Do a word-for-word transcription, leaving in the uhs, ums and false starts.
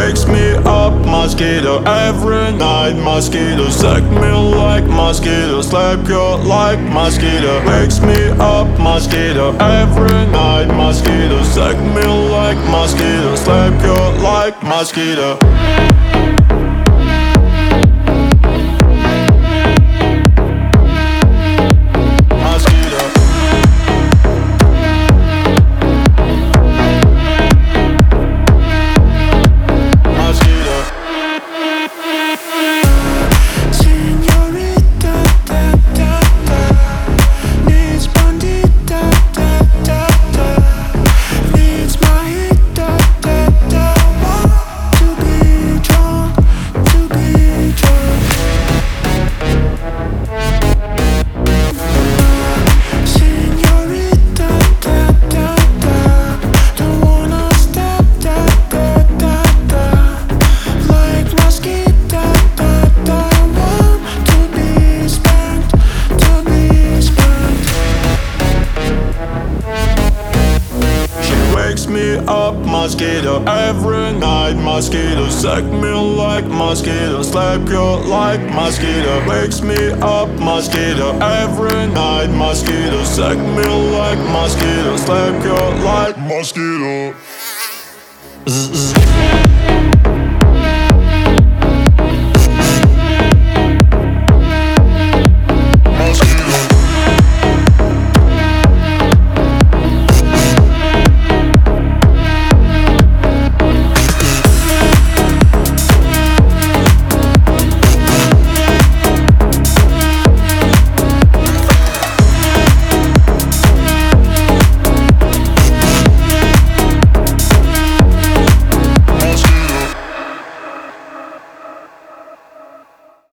wakes me up, mosquito. Every night, mosquito. Suck me like mosquito. Slap you like mosquito. Wakes me up, mosquito. Every night, mosquito. Suck me like mosquito. Slap you like mosquito. Me up, mosquito. Every night, mosquito. Suck me like mosquito. Slap you like mosquito. Wakes me up, mosquito. Every night, mosquito. Suck me like mosquito. Slap you like mosquito. Z -z